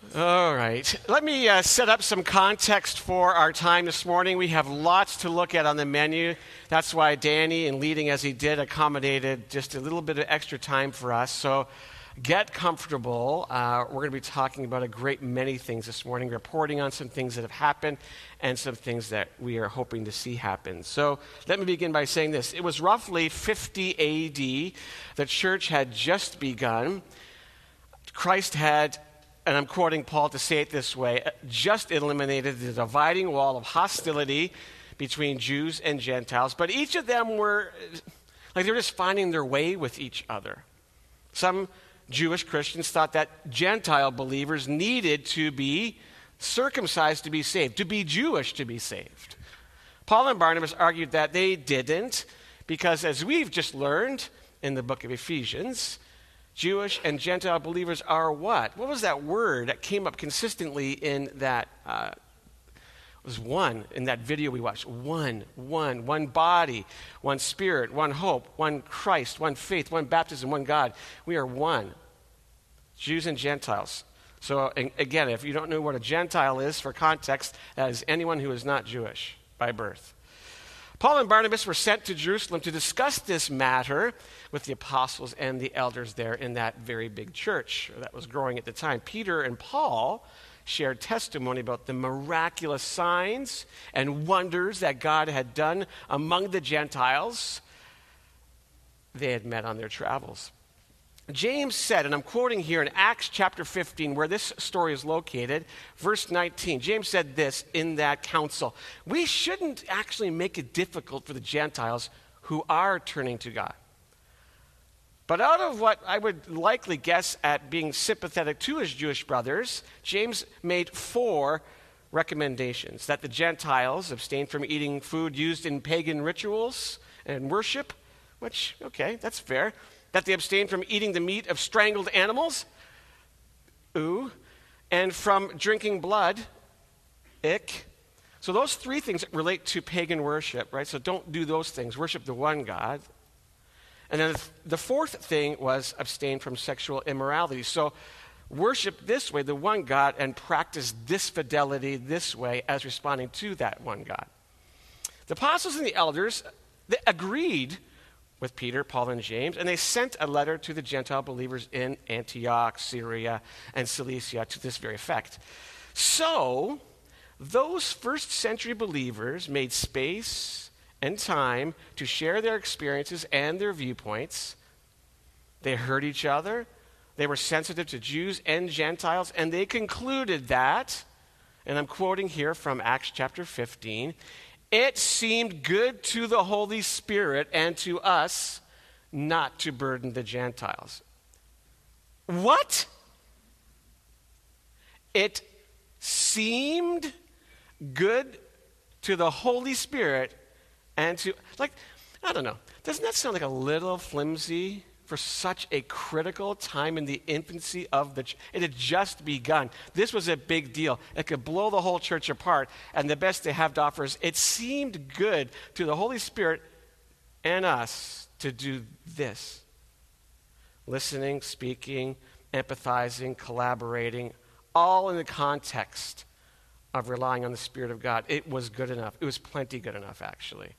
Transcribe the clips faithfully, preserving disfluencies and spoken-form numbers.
All right. Let me uh, set up some context for our time this morning. We have lots to look at on the menu. That's why Danny, in leading as he did, accommodated just a little bit of extra time for us. So get comfortable. Uh, we're going to be talking about a great many things this morning, reporting on some things that have happened and some things that we are hoping to see happen. So let me begin by saying this. It was roughly fifty A D. The church had just begun. Christ had, and I'm quoting Paul to say it this way, just eliminated the dividing wall of hostility between Jews and Gentiles, but each of them were, like they were just finding their way with each other. Some Jewish Christians thought that Gentile believers needed to be circumcised to be saved, to be Jewish to be saved. Paul and Barnabas argued that they didn't, because as we've just learned in the book of Ephesians, Jewish and Gentile believers are what? What was that word that came up consistently in that, uh, it was one, in that video we watched. One, one, one body, one spirit, one hope, one Christ, one faith, one baptism, one God. We are one, Jews and Gentiles. So again, if you don't know what a Gentile is, for context, that is anyone who is not Jewish by birth. Paul and Barnabas were sent to Jerusalem to discuss this matter with the apostles and the elders there in that very big church that was growing at the time. Peter and Paul shared testimony about the miraculous signs and wonders that God had done among the Gentiles they had met on their travels. James said, and I'm quoting here in Acts chapter fifteen, where this story is located, verse nineteen. James said this in that council: we shouldn't actually make it difficult for the Gentiles who are turning to God. But out of what I would likely guess at being sympathetic to his Jewish brothers, James made four recommendations: that the Gentiles abstain from eating food used in pagan rituals and worship, which, okay, that's fair. That they abstain from eating the meat of strangled animals, ooh, and from drinking blood, ick. So those three things relate to pagan worship, right? So don't do those things. Worship the one God. And then the fourth thing was abstain from sexual immorality. So worship this way, the one God, and practice this fidelity this way as responding to that one God. The apostles and the elders, they agreed with Peter, Paul, and James, and they sent a letter to the Gentile believers in Antioch, Syria, and Cilicia to this very effect. So, those first century believers made space and time to share their experiences and their viewpoints. They heard each other. They were sensitive to Jews and Gentiles, and they concluded that, and I'm quoting here from Acts chapter fifteen, it seemed good to the Holy Spirit and to us not to burden the Gentiles. What? It seemed good to the Holy Spirit and to, like, I don't know. Doesn't that sound like a little flimsy for such a critical time in the infancy of the church? It had just begun. This was a big deal. It could blow the whole church apart, and the best they have to offer is it seemed good to the Holy Spirit and us to do this. Listening, speaking, empathizing, collaborating, all in the context of relying on the Spirit of God. It was good enough. It was plenty good enough, actually.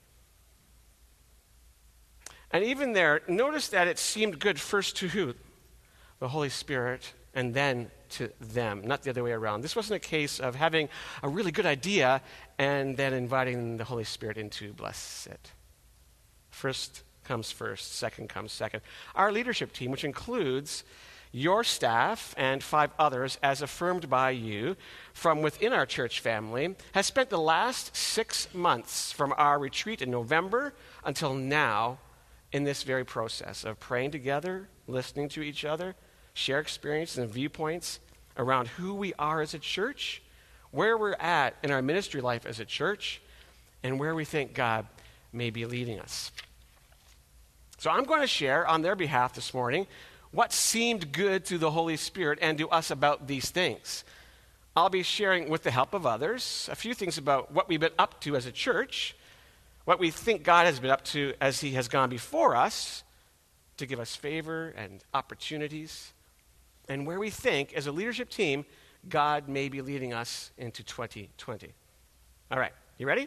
And even there, notice that it seemed good first to who? The Holy Spirit, and then to them, not the other way around. This wasn't a case of having a really good idea and then inviting the Holy Spirit in to bless it. First comes first, second comes second. Our leadership team, which includes your staff and five others, as affirmed by you from within our church family, has spent the last six months from our retreat in November until now in this very process of praying together, listening to each other, share experiences and viewpoints around who we are as a church, where we're at in our ministry life as a church, and where we think God may be leading us. So I'm going to share on their behalf this morning what seemed good to the Holy Spirit and to us about these things. I'll be sharing, with the help of others, a few things about what we've been up to as a church, what we think God has been up to as he has gone before us to give us favor and opportunities, and where we think, as a leadership team, God may be leading us into twenty twenty. All right, you ready?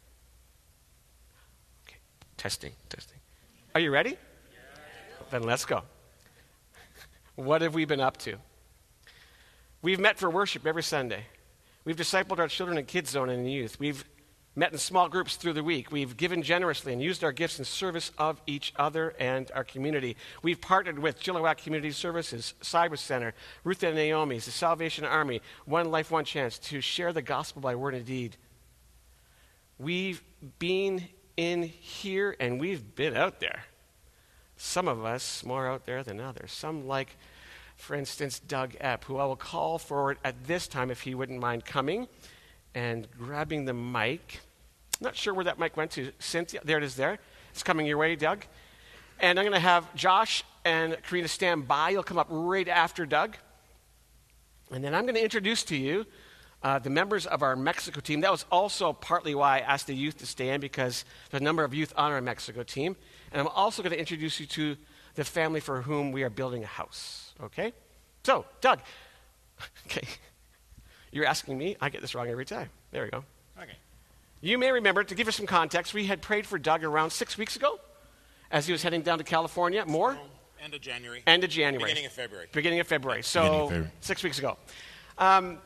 Okay, testing, testing. Are you ready? Yeah. Then let's go. What have we been up to? We've met for worship every Sunday. We've discipled our children in Kids Zone and in youth. We've met in small groups through the week. We've given generously and used our gifts in service of each other and our community. We've partnered with Chilliwack Community Services, Cyber Center, Ruth and Naomi's, the Salvation Army, One Life, One Chance to share the gospel by word and deed. We've been in here and we've been out there. Some of us more out there than others. Some like, for instance, Doug Epp, who I will call forward at this time if he wouldn't mind coming and grabbing the mic. Not sure where that mic went to. Cynthia, there it is there. It's coming your way, Doug. And I'm going to have Josh and Karina stand by. You'll come up right after Doug. And then I'm going to introduce to you uh, the members of our Mexico team. That was also partly why I asked the youth to stand, because there's a number of youth on our Mexico team. And I'm also going to introduce you to the family for whom we are building a house. Okay? So, Doug. Okay. You're asking me. I get this wrong every time. There we go. Okay. You may remember, to give you some context, we had prayed for Doug around six weeks ago as he was heading down to California. More? No, end of January. End of January. Beginning of February. Beginning of February. So, of February. six weeks ago. Um,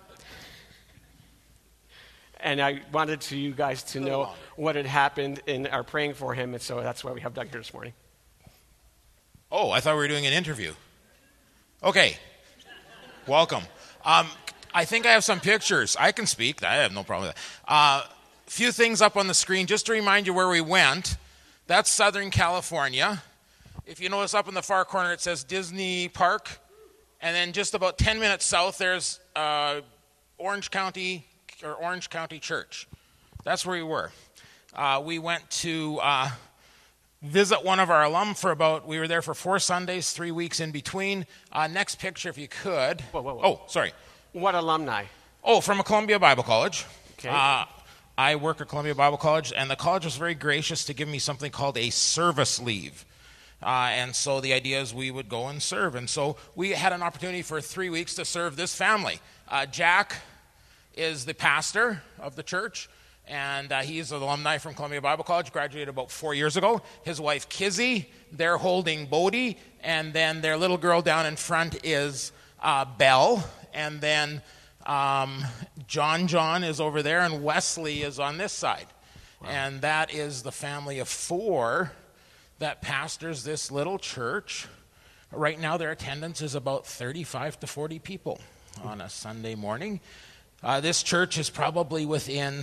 and I wanted to you guys to know longer. what had happened in our praying for him, and so that's why we have Doug here this morning. Oh, I thought we were doing an interview. Okay. Welcome. Um, I think I have some pictures. I can speak. I have no problem with that. A uh, few things up on the screen just to remind you where we went. That's Southern California. If you notice up in the far corner, it says Disney Park. And then just about ten minutes south, there's uh, Orange County or Orange County Church. That's where we were. Uh, we went to uh, visit one of our alum for about, we were there for four Sundays, three weeks in between. Uh, next picture, if you could. Whoa, whoa, whoa. Oh, sorry. What alumni? Oh, from a Columbia Bible College. Okay. Uh, I work at Columbia Bible College, and the college was very gracious to give me something called a service leave. Uh, and so the idea is we would go and serve. And so we had an opportunity for three weeks to serve this family. Uh, Jack is the pastor of the church, and uh, he's an alumni from Columbia Bible College, graduated about four years ago. His wife, Kizzy, they're holding Bodie, and then their little girl down in front is uh, Belle, and then um, John John is over there, and Wesley is on this side. Wow. And that is the family of four that pastors this little church. Right now, their attendance is about thirty-five to forty people on a Sunday morning. Uh, this church is probably within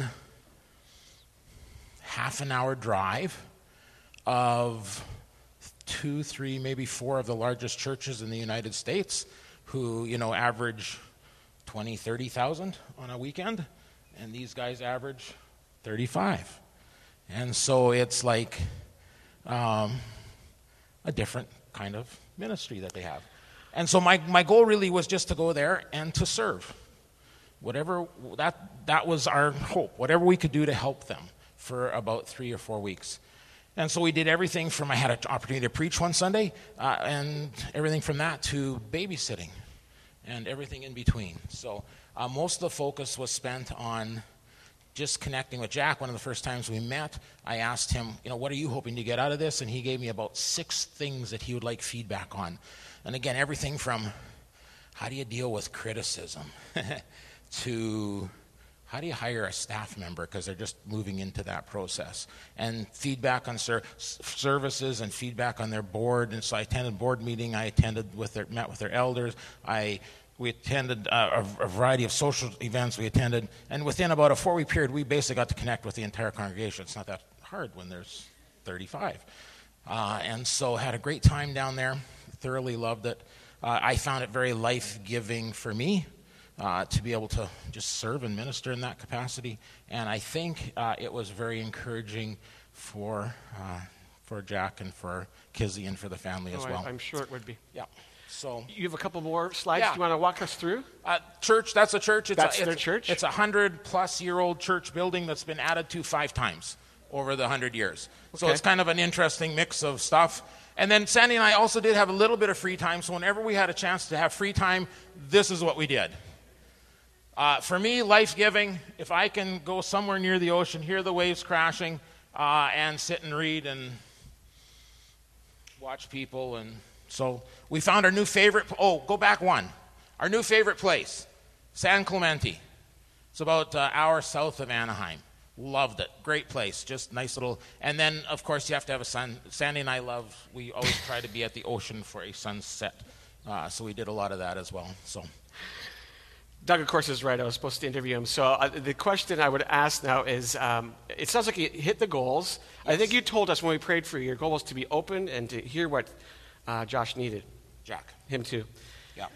half an hour drive of two, three, maybe four of the largest churches in the United States who, you know, average twenty, thirty thousand on a weekend, and these guys average thirty-five. And so it's like um, a different kind of ministry that they have. And so my, my goal really was just to go there and to serve. Whatever, that that was our hope, whatever we could do to help them for about three or four weeks. And so we did everything from, I had an opportunity to preach one Sunday, uh, and everything from that to babysitting and everything in between. So uh, most of the focus was spent on just connecting with Jack. One of the first times we met, I asked him, you know, what are you hoping to get out of this? And he gave me about six things that he would like feedback on. And again, everything from how do you deal with criticism to how do you hire a staff member because they're just moving into that process, and feedback on ser- services and feedback on their board. And so I attended board meeting. I attended with their met with their elders. I we attended uh, a, a variety of social events. We attended, and within about a four-week period, we basically got to connect with the entire congregation. It's not that hard when there's thirty-five, uh, and so had a great time down there. Thoroughly loved it. Uh, I found it very life-giving for me. Uh, to be able to just serve and minister in that capacity. And I think uh, it was very encouraging for uh, for Jack and for Kizzy and for the family oh, as well. I, I'm sure it would be. Yeah. So you have a couple more slides. Yeah. Do you want to walk us through? Uh, church, that's a church. It's that's a, their it's, church? It's a hundred-plus-year-old church building that's been added to five times over the hundred years. So okay. It's kind of an interesting mix of stuff. And then Sandy and I also did have a little bit of free time. So whenever we had a chance to have free time, this is what we did. Uh, for me, life-giving, if I can go somewhere near the ocean, hear the waves crashing, uh, and sit and read and watch people. And so we found our new favorite, oh, go back one. Our new favorite place, San Clemente. It's about an hour south of Anaheim. Loved it. Great place. Just nice little, and then, of course, you have to have a sun. Sandy and I love, we always try to be at the ocean for a sunset. Uh, so we did a lot of that as well. So. Doug, of course, is right. I was supposed to interview him. So uh, the question I would ask now is, um, it sounds like you hit the goals. Yes. I think you told us when we prayed for you, your goal was to be open and to hear what uh, Josh needed. Jack. Him too. Yeah.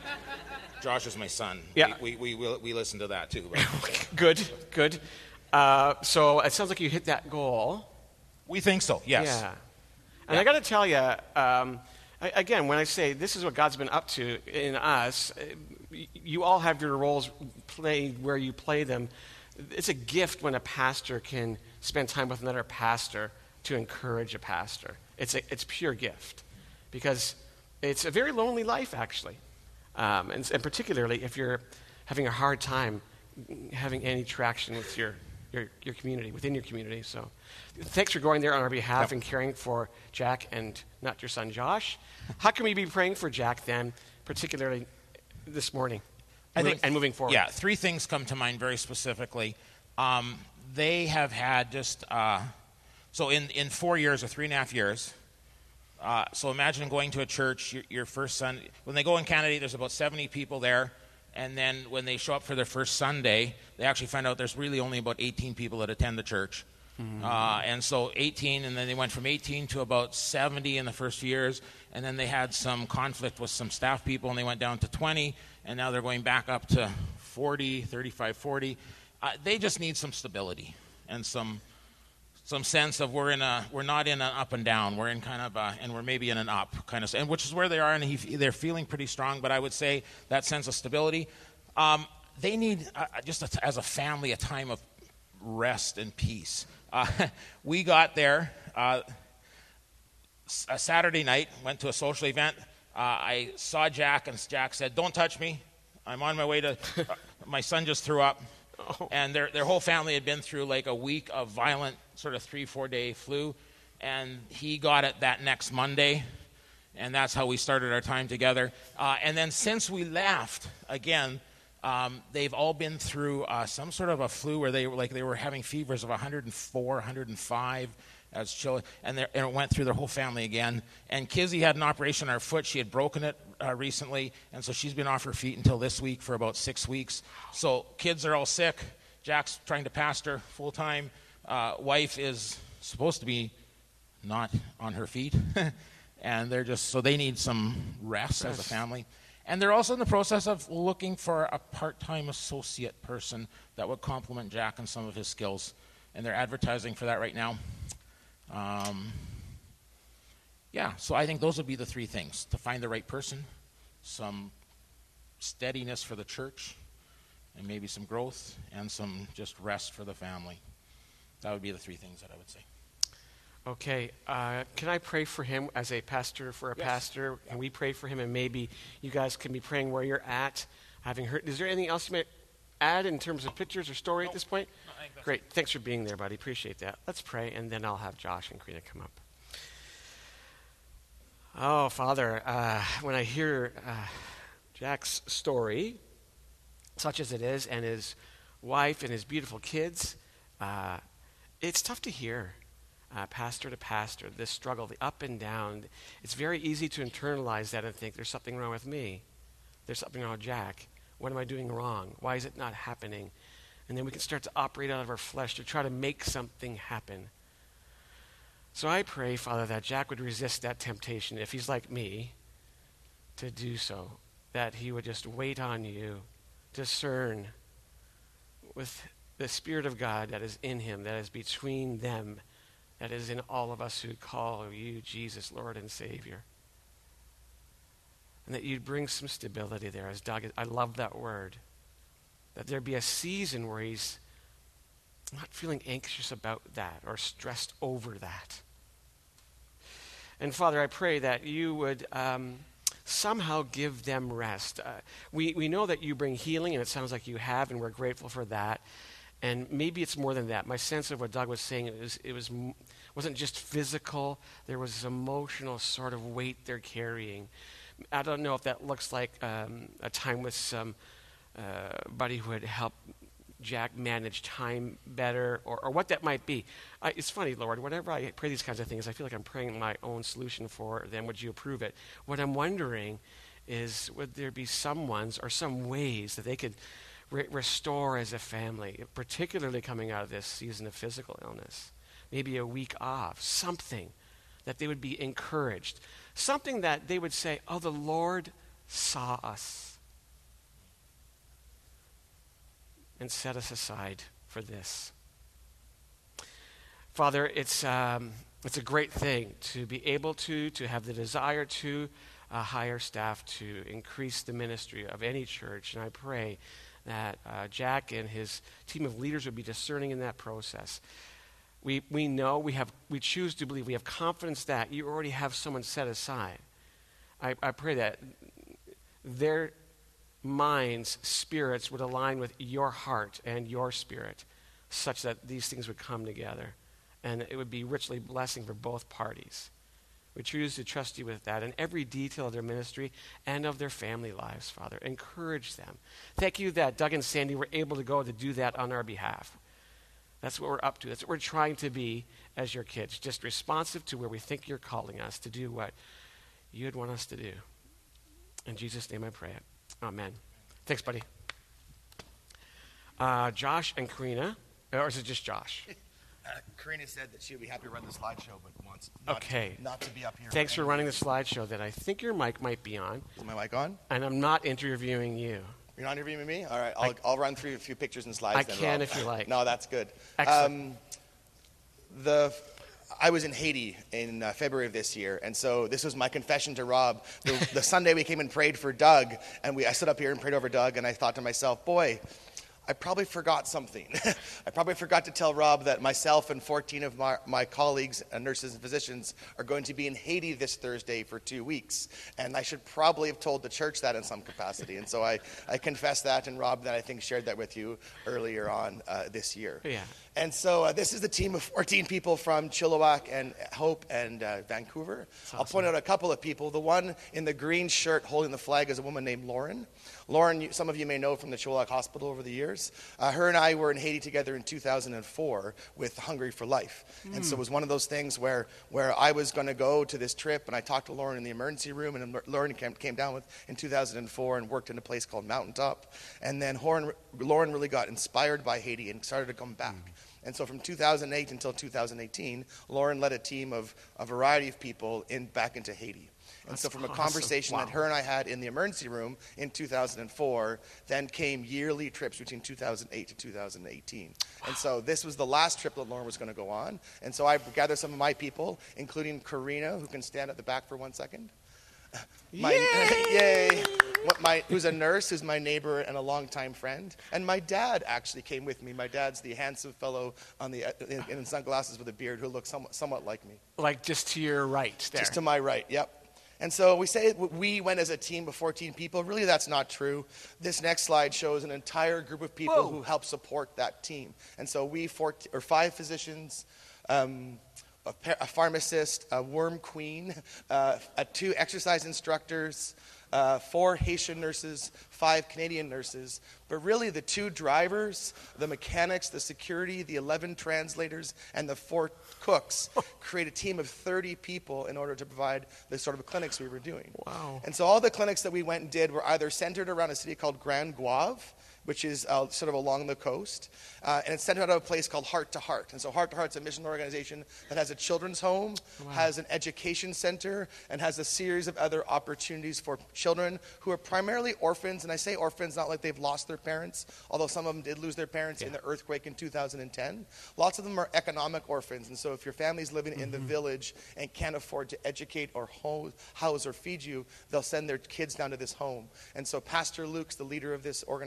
Josh is my son. Yeah. We, we, we, we listen to that too. Good, good. Uh, so it sounds like you hit that goal. We think so, yes. Yeah. And yeah. I got to tell you, um, I, again, when I say this is what God's been up to in us, you all have your roles played where you play them. It's a gift when a pastor can spend time with another pastor to encourage a pastor. It's a, it's pure gift because it's a very lonely life, actually. Um, and, and particularly if you're having a hard time having any traction with your, your, your community, within your community. So thanks for going there on our behalf yep. and caring for Jack and not your son, Josh. How can we be praying for Jack then, particularly this morning I think, and moving forward? Yeah, three things come to mind very specifically. Um, they have had just, uh, so in, in four years or three and a half years, uh, so imagine going to a church, your, your first Sunday, when they go in Canada, there's about seventy people there, and then when they show up for their first Sunday, they actually find out there's really only about eighteen people that attend the church. Mm-hmm. Uh, and so eighteen, and then they went from eighteen to about seventy in the first few years, and then they had some conflict with some staff people, and they went down to twenty, and now they're going back up to forty, thirty-five, forty. Uh, they just need some stability and some some sense of we're in a we're not in an up and down, we're in kind of a, and we're maybe in an up kind of, and which is where they are, and he, they're feeling pretty strong. But I would say that sense of stability. Um, they need uh, just a, as a family a time of rest and peace. Uh, we got there uh, a Saturday night, went to a social event. Uh, I saw Jack, and Jack said, "Don't touch me. I'm on my way to." Uh, my son just threw up, oh. and their their whole family had been through like a week of violent, sort of three four day flu, and he got it that next Monday, and that's how we started our time together. Uh, and then since we left, again. Um, they've all been through uh, some sort of a flu where they were like they were having fevers of one hundred four, one hundred five as children, and, and it went through their whole family again. And Kizzy had an operation on her foot; she had broken it uh, recently, and so she's been off her feet until this week for about six weeks. So kids are all sick. Jack's trying to pastor full time. Uh, wife is supposed to be not on her feet, and they're just so they need some rest yes. as a family. And they're also in the process of looking for a part-time associate person that would complement Jack and some of his skills. And they're advertising for that right now. Um, yeah, so I think those would be the three things. To find the right person, some steadiness for the church, and maybe some growth, and some just rest for the family. That would be the three things that I would say. Okay, uh, can I pray for him as a pastor for a yes. pastor? Can we pray for him, and maybe you guys can be praying where you're at? Having heard, is there anything else you might add in terms of pictures or story no. at this point? No, I think that's Great, thanks for being there, buddy. Appreciate that. Let's pray, and then I'll have Josh and Karina come up. Oh, Father, uh, when I hear uh, Jack's story, such as it is, and his wife and his beautiful kids, uh, it's tough to hear. Uh, pastor to pastor, this struggle, the up and down. It's very easy to internalize that and think there's something wrong with me. There's something wrong with Jack. What am I doing wrong? Why is it not happening? And then we can start to operate out of our flesh to try to make something happen. So I pray, Father, that Jack would resist that temptation, if he's like me, to do so. That he would just wait on you, discern with the Spirit of God that is in him, that is between them, that is in all of us who call you, Jesus, Lord and Savior. And that you'd bring some stability there. As Doug, I love that word. That there be a season where he's not feeling anxious about that or stressed over that. And Father, I pray that you would um, somehow give them rest. Uh, we, we know that you bring healing, and it sounds like you have, and we're grateful for that. And maybe it's more than that. My sense of what Doug was saying, it, was, it was, wasn't just physical. There was this emotional sort of weight they're carrying. I don't know if that looks like um, a time with some uh, buddy who would help Jack manage time better, or, or what that might be. I, it's funny, Lord, whenever I pray these kinds of things, I feel like I'm praying my own solution for them. Would you approve it? What I'm wondering is, would there be some ones or some ways that they could re- restore as a family, particularly coming out of this season of physical illness? Maybe a week off, something that they would be encouraged, something that they would say, oh, the Lord saw us and set us aside for this. Father, it's um, it's a great thing to be able to, to have the desire to uh, hire staff to increase the ministry of any church. And I pray that uh, Jack and his team of leaders would be discerning in that process. We we know, we have we choose to believe, we have confidence that you already have someone set aside. I, I pray that their minds, spirits would align with your heart and your spirit such that these things would come together and it would be richly blessing for both parties. We choose to trust you with that in every detail of their ministry and of their family lives, Father. Encourage them. Thank you that Doug and Sandy were able to go to do that on our behalf. That's what we're up to. That's what we're trying to be as your kids, just responsive to where we think you're calling us to do what you'd want us to do. In Jesus' name I pray it. Amen. Thanks, buddy. Uh, Josh and Karina, or is it just Josh? Uh, Karina said that she would be happy to run the slideshow, but wants not, okay. to, not to be up here. Thanks for running the slideshow. Then I think your mic might be on. Is my mic on? And I'm not interviewing you. You're not interviewing me? All right, I'll, I, I'll run through a few pictures and slides. I then, can Rob. if you like. No, that's good. Excellent. Um, the I was in Haiti in uh, February of this year, and so this was my confession to Rob. The, the Sunday we came and prayed for Doug, and we I stood up here and prayed over Doug, and I thought to myself, boy, I probably forgot something. I probably forgot to tell Rob that myself and fourteen of my, my colleagues, and nurses and physicians, are going to be in Haiti this Thursday for two weeks. And I should probably have told the church that in some capacity. And so I, I confessed that, and Rob then I think shared that with you earlier on uh, this year. Yeah. And so uh, this is the team of fourteen people from Chilliwack and Hope and uh, Vancouver. Awesome. I'll point out a couple of people. The one in the green shirt holding the flag is a woman named Lauren. Lauren, you, some of you may know from the Chilliwack Hospital over the years. Uh, her and I were in Haiti together in two thousand four with Hungry for Life. Mm. And so it was one of those things where, where I was going to go to this trip, and I talked to Lauren in the emergency room, and Lauren came, came down with in two thousand four and worked in a place called Mountaintop. And then Lauren, Lauren really got inspired by Haiti and started to come back. Mm. And so from two thousand eight until two thousand eighteen, Lauren led a team of a variety of people in back into Haiti. And That's so from a awesome. conversation wow. that her and I had in the emergency room in two thousand four, then came yearly trips between two thousand eight to two thousand eighteen. Wow. And so this was the last trip that Lauren was going to go on. And so I gathered some of my people, including Karina, who can stand at the back for one second. My, yay! yay! My, who's a nurse, who's my neighbor and a longtime friend. And my dad actually came with me. My dad's the handsome fellow on the in, in sunglasses with a beard who looks somewhat, somewhat like me. Like just to your right there. Just to my right, yep. And so we say we went as a team of fourteen people. Really, that's not true. This next slide shows an entire group of people Whoa. who help support that team. And so we, four, or five physicians, um, a, par- a pharmacist, a worm queen, uh, a two exercise instructors, uh, four Haitian nurses, five Canadian nurses. But really the two drivers, the mechanics, the security, the eleven translators, and the four cooks create a team of thirty people in order to provide the sort of clinics we were doing. Wow. And so all the clinics that we went and did were either centered around a city called Grand Guave, which is uh, sort of along the coast. Uh, and it's centered out of a place called Heart to Heart. And so Heart to Heart's a mission organization that has a children's home, wow. has an education center, and has a series of other opportunities for children who are primarily orphans. And I say orphans not like they've lost their parents, although some of them did lose their parents yeah. in the earthquake in two thousand ten. Lots of them are economic orphans. And so if your family's living mm-hmm. in the village and can't afford to educate or ho- house or feed you, they'll send their kids down to this home. And so Pastor Luke's the leader of this organization, has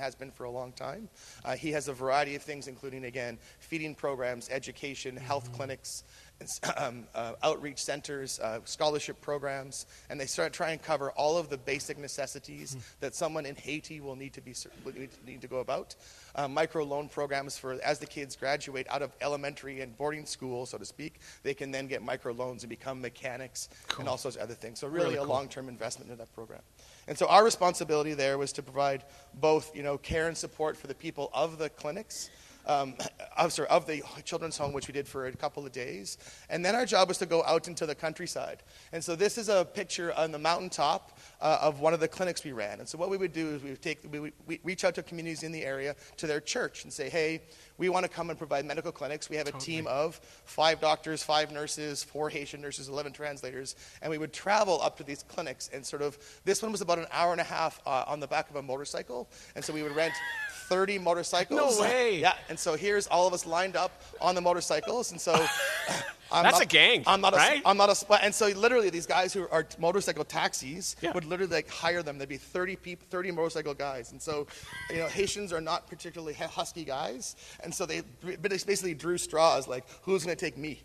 has been for a long time. Uh, he has a variety of things, including, again, feeding programs, education, mm-hmm. health clinics, Um, uh, outreach centers, uh, scholarship programs, and they start trying to cover all of the basic necessities mm. that someone in Haiti will need to be will need to, need to go about. Uh, micro loan programs for as the kids graduate out of elementary and boarding school, so to speak, they can then get micro loans and become mechanics cool. and all sorts of other things. So really, really a cool. long-term investment in that program. And so our responsibility there was to provide both, you know, care and support for the people of the clinics. Um, of, sorry, of the children's home, which we did for a couple of days. And then our job was to go out into the countryside. And so this is a picture on the mountaintop uh, of one of the clinics we ran. And so what we would do is we would take, we would we reach out to communities in the area, to their church, and say, hey, we want to come and provide medical clinics. We have a totally. team of five doctors, five nurses, four Haitian nurses, eleven translators. And we would travel up to these clinics and sort of, this one was about an hour and a half uh, on the back of a motorcycle. And so we would rent thirty motorcycles. No way. Yeah, and so here's all of us lined up on the motorcycles, and so I'm that's not, a gang. I'm not right? a, I'm not a, and so literally these guys who are motorcycle taxis yeah. would literally like hire them. There'd be thirty people, thirty motorcycle guys, and so you know Haitians are not particularly husky guys, and so they basically drew straws like who's going to take me,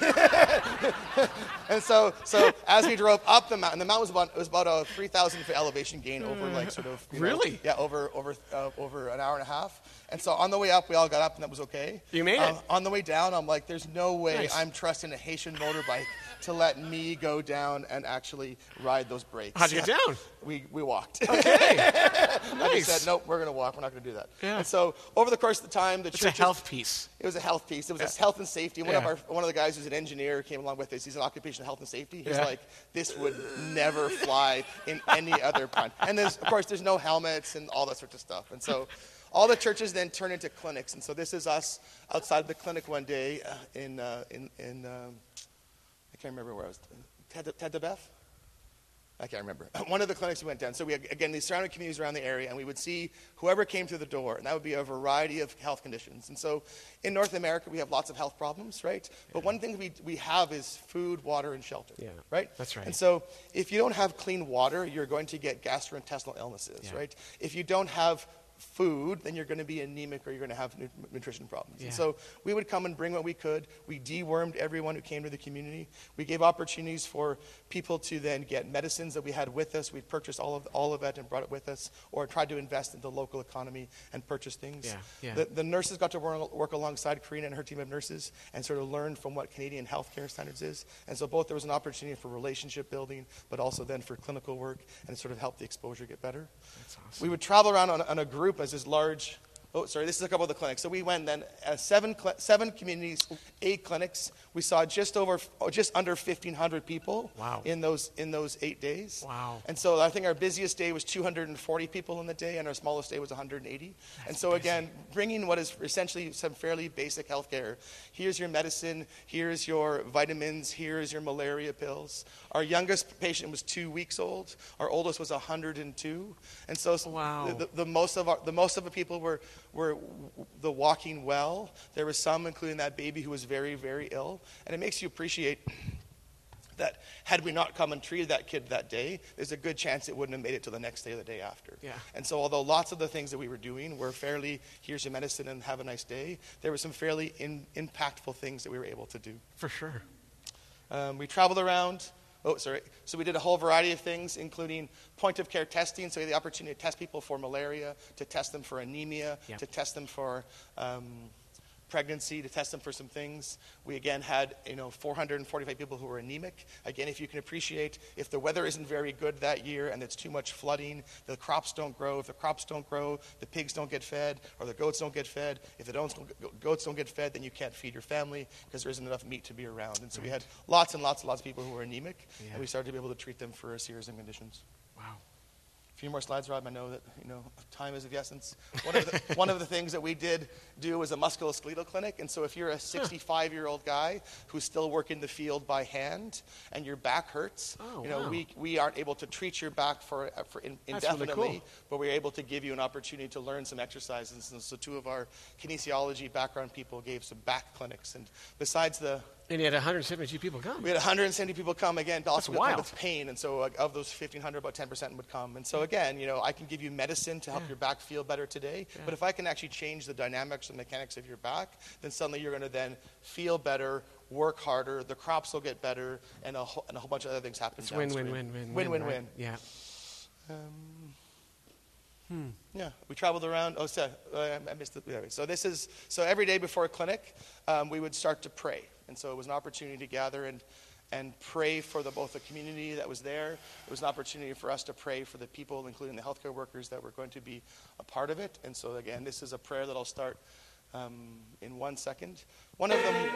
and so so as we drove up the mountain, the mountain was about it was about a three thousand foot elevation gain over like sort of you really know, yeah over over uh, over an hour and a half. And so on the way up, we all got up, and that was okay. You made um, it. On the way down, I'm like, there's no way nice. I'm trusting a Haitian motorbike to let me go down and actually ride those brakes. How'd you get down? we we walked. Okay. I Nice. just said, nope, we're going to walk. We're not going to do that. Yeah. And so over the course of the time, the It's church a health piece. It was a health piece. It was Yeah. a health and safety. One Yeah. of our one of the guys who's an engineer came along with us. He's an occupational health and safety. He's Yeah. like, this would never fly in any other pun. And there's of course there's no helmets and all that sort of stuff. And so all the churches then turn into clinics. And so this is us outside the clinic one day uh, in uh, in in um, I can't remember where I was. Tadabeth? I can't remember. One of the clinics we went down. So we had, again, these surrounding communities around the area, and we would see whoever came through the door, and that would be a variety of health conditions. And so in North America, we have lots of health problems, right? But Yeah. one thing we, we have is food, water, and shelter, Yeah, right? that's right. And so if you don't have clean water, you're going to get gastrointestinal illnesses, Yeah. right? If you don't have food, then you're going to be anemic or you're going to have nu- nutrition problems. Yeah. And so we would come and bring what we could. We dewormed everyone who came to the community. We gave opportunities for people to then get medicines that we had with us. We purchased all of all of it and brought it with us, or tried to invest in the local economy and purchase things. Yeah, yeah. The, the nurses got to work, work alongside Karina and her team of nurses and sort of learn from what Canadian healthcare standards is. And so both there was an opportunity for relationship building, but also then for clinical work, and it sort of helped the exposure get better. That's awesome. We would travel around on, on a group as this large, oh, sorry, this is a couple of the clinics. So we went then, uh, seven cl- seven communities, eight clinics. We saw just over, oh, just under fifteen hundred people Wow. in those in those eight days. Wow. And so I think our busiest day was two hundred forty people in the day, and our smallest day was one hundred eighty. That's and so busy. again, bringing what is essentially some fairly basic health care. Here's your medicine, here's your vitamins, here's your malaria pills. Our youngest patient was two weeks old. Our oldest was one hundred two. And so Wow. the, the most of our, the most of the people were were the walking well. There was some, including that baby, who was very, very ill. And it makes you appreciate that had we not come and treated that kid that day, there's a good chance it wouldn't have made it to the next day or the day after. Yeah. And so although lots of the things that we were doing were fairly, here's your medicine and have a nice day, there were some fairly in, impactful things that we were able to do. For sure. Um, we traveled around. Oh, sorry. So we did a whole variety of things, including point-of-care testing. So we had the opportunity to test people for malaria, to test them for anemia, Yep. to test them for um, pregnancy, to test them for some things. We, again, had, you know, four hundred forty-five people who were anemic. Again, if you can appreciate, if the weather isn't very good that year and it's too much flooding, the crops don't grow. If the crops don't grow, the pigs don't get fed, or the goats don't get fed. If the goats don't, goats don't get fed, then you can't feed your family because there isn't enough meat to be around. And so we had lots and lots and lots of people who were anemic, Yeah. and we started to be able to treat them for a series of conditions. Wow. A few more slides, Rob. I know that, you know, time is of the essence. One of the, one of the things that we did do was a musculoskeletal clinic. And so if you're a sixty-five-year-old guy who's still working the field by hand and your back hurts, Oh, you know, wow. we we aren't able to treat your back for, uh, for in, That's really indefinitely, cool. but we're able to give you an opportunity to learn some exercises. And so two of our kinesiology background people gave some back clinics. And besides the And you had one hundred seventy-two people come. we had one hundred seventy people come again, also with, wild. with pain, and so uh, of those fifteen hundred, about ten percent would come. And so again, you know, I can give you medicine to help Yeah. your back feel better today, Yeah. but if I can actually change the dynamics and mechanics of your back, then suddenly you're going to then feel better, work harder, the crops will get better, and a, whole, and a whole bunch of other things happen. It's win, downstream. win, win, win, win, win, right? win. Yeah. Um, hmm. Yeah, we traveled around. Oh, so, uh, I missed it. Anyway, so this is so every day before clinic, um, we would start to pray, and so it was an opportunity to gather and and pray for the both the community that was there. It was an opportunity for us to pray for the people, including the healthcare workers that were going to be a part of it. And so again, this is a prayer that I'll start um, in one second. One of them.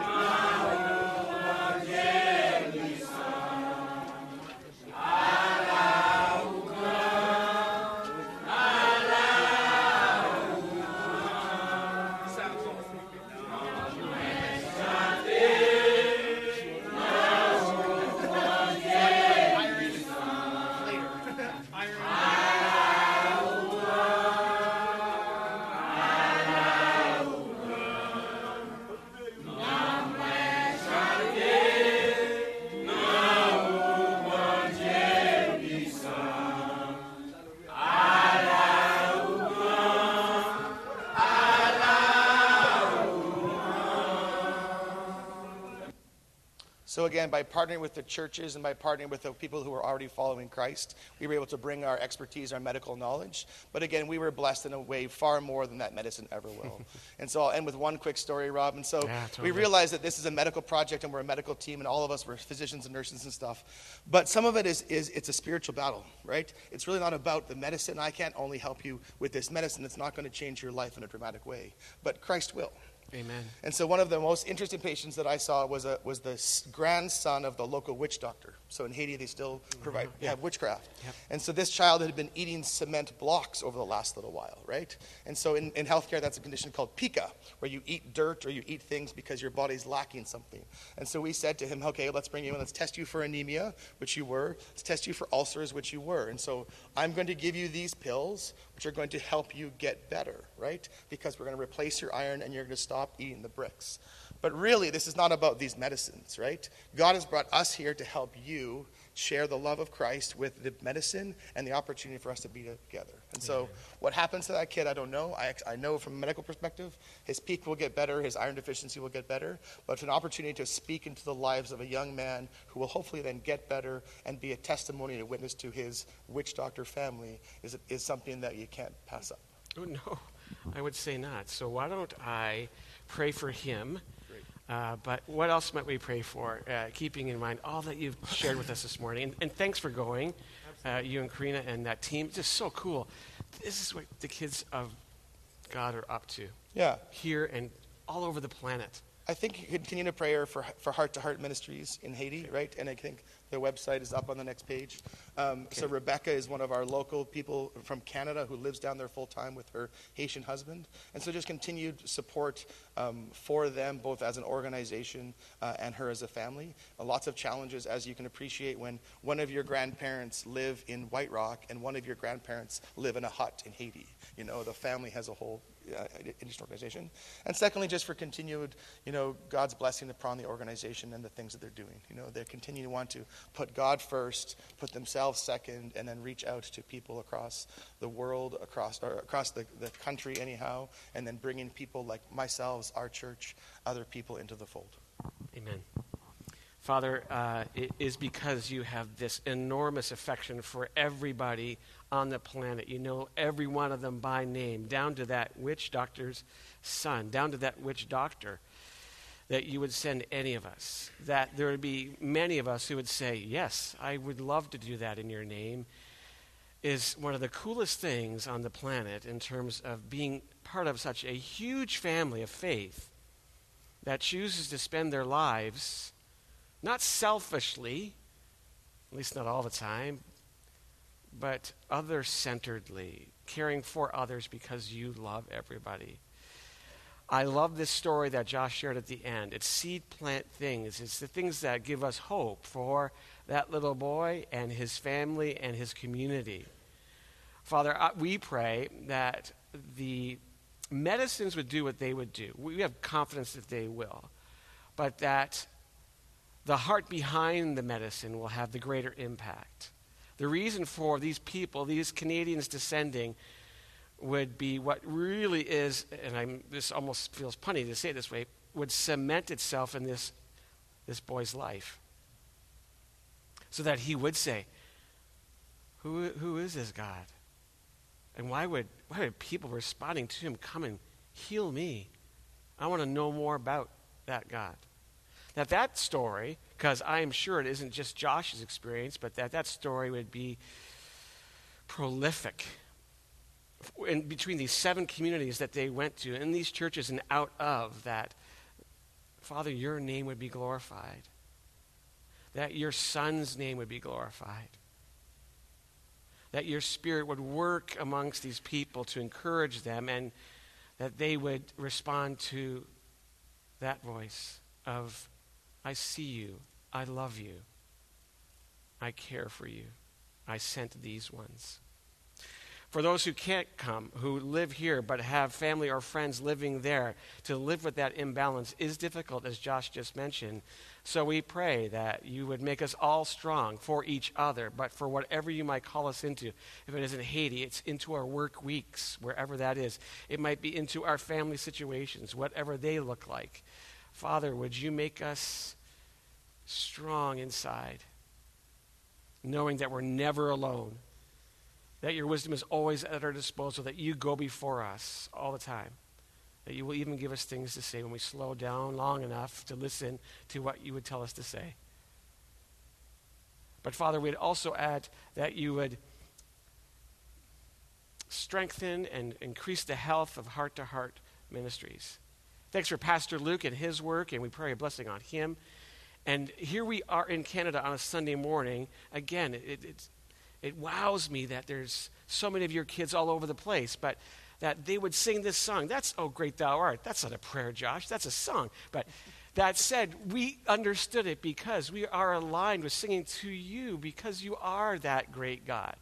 So again, by partnering with the churches and by partnering with the people who are already following Christ, we were able to bring our expertise, our medical knowledge. But again, we were blessed in a way far more than that medicine ever will. And so I'll end with one quick story, Rob. And so Yeah, totally. we realized that this is a medical project and we're a medical team and all of us were physicians and nurses and stuff. But some of it is, is it's a spiritual battle, right? It's really not about the medicine. I can't only help you with this medicine. It's not going to change your life in a dramatic way. But Christ will. Amen. And so one of the most interesting patients that I saw was a, was the s- grandson of the local witch doctor. So in Haiti, they still provide Yeah. have witchcraft. Yep. And so this child had been eating cement blocks over the last little while, right? And so in, in healthcare, that's a condition called pica, where you eat dirt or you eat things because your body's lacking something. And so we said to him, okay, let's bring you in. Let's test you for anemia, which you were. Let's test you for ulcers, which you were. And so I'm going to give you these pills, which are going to help you get better, right? Because we're going to replace your iron and you're going to stop eating the bricks. But really, this is not about these medicines, right? God has brought us here to help you share the love of Christ with the medicine and the opportunity for us to be together. And so what happens to that kid, I don't know. I, I know from a medical perspective, his peak will get better, his iron deficiency will get better, but it's an opportunity to speak into the lives of a young man who will hopefully then get better and be a testimony and a witness to his witch doctor family is, is something that you can't pass up. Oh, no, I would say not. So why don't I pray for him? Uh, but what else might we pray for, uh, keeping in mind all that you've shared with us this morning? And, and thanks for going, uh, you and Karina and that team. Just so cool. This is what the kids of God are up to Yeah. here and all over the planet. I think you continue to pray for for Heart to Heart Ministries in Haiti, right? And I think their website is up on the next page. Um, So Rebecca is one of our local people from Canada who lives down there full time with her Haitian husband. And so just continued support um, for them, both as an organization uh, and her as a family. Uh, lots of challenges, as you can appreciate, when one of your grandparents live in White Rock and one of your grandparents live in a hut in Haiti. You know, the family has a whole uh, industry organization. And secondly, just for continued, you know, God's blessing upon the organization and the things that they're doing. You know, they continue to want to put God first, put themselves second, and then reach out to people across the world, across or across the, the country anyhow, and then bringing people like myself, our church, other people into the fold. Amen. Father, uh, it is because you have this enormous affection for everybody on the planet. You know every one of them by name, down to that witch doctor's son, down to that witch doctor, that you would send any of us. That there would be many of us who would say, yes, I would love to do that in your name, is one of the coolest things on the planet in terms of being part of such a huge family of faith that chooses to spend their lives not selfishly, at least not all the time, but other-centeredly, caring for others because you love everybody. I love this story that Josh shared at the end. It's seed plant things. It's the things that give us hope for that little boy and his family and his community. Father, we pray that the medicines would do what they would do. We have confidence that they will, but that the heart behind the medicine will have the greater impact. The reason for these people, these Canadians descending, would be what really is, and I'm, this almost feels punny to say it this way, would cement itself in this, this boy's life. So that he would say, who, who is this God? And why would, why would people responding to him come and heal me? I want to know more about that God. That that story, because I am sure it isn't just Josh's experience, but that that story would be prolific in between these seven communities that they went to, in these churches and out of that. Father, your name would be glorified. That your Son's name would be glorified. That your Spirit would work amongst these people to encourage them, and that they would respond to that voice of, I see you, I love you, I care for you, I sent these ones. For those who can't come, who live here but have family or friends living there, to live with that imbalance is difficult, as Josh just mentioned. So we pray that you would make us all strong for each other, but for whatever you might call us into. If it isn't Haiti, it's into our work weeks, wherever that is. It might be into our family situations, whatever they look like. Father, would you make us strong inside, knowing that we're never alone, that your wisdom is always at our disposal, that you go before us all the time, that you will even give us things to say when we slow down long enough to listen to what you would tell us to say. But Father, we'd also add that you would strengthen and increase the health of heart-to-heart ministries. Thanks for Pastor Luke and his work, and we pray a blessing on him. And here we are in Canada on a Sunday morning. Again, it, it's It wows me that there's so many of your kids all over the place, but that they would sing this song. That's "Oh Great Thou Art." That's not a prayer, Josh. That's a song. But that said, we understood it because we are aligned with singing to you because you are that great God.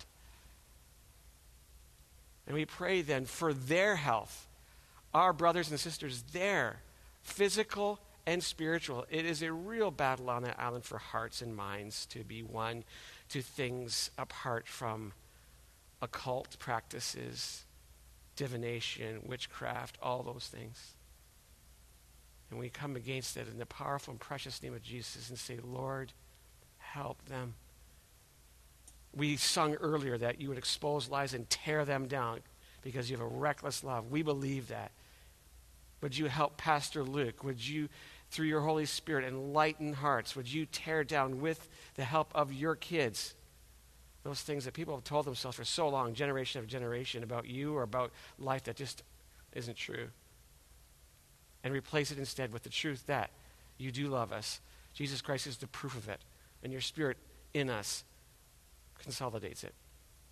And we pray then for their health, our brothers and sisters, their physical and spiritual. It is a real battle on that island for hearts and minds to be one to things apart from occult practices, divination, witchcraft, all those things. And we come against it in the powerful and precious name of Jesus and say, Lord, help them. We sung earlier that you would expose lies and tear them down because you have a reckless love. We believe that. Would you help Pastor Luke? Would you, through your Holy Spirit, enlighten hearts? Would you tear down with the help of your kids those things that people have told themselves for so long, generation after generation, about you or about life that just isn't true? And replace it instead with the truth that you do love us. Jesus Christ is the proof of it. And your Spirit in us consolidates it.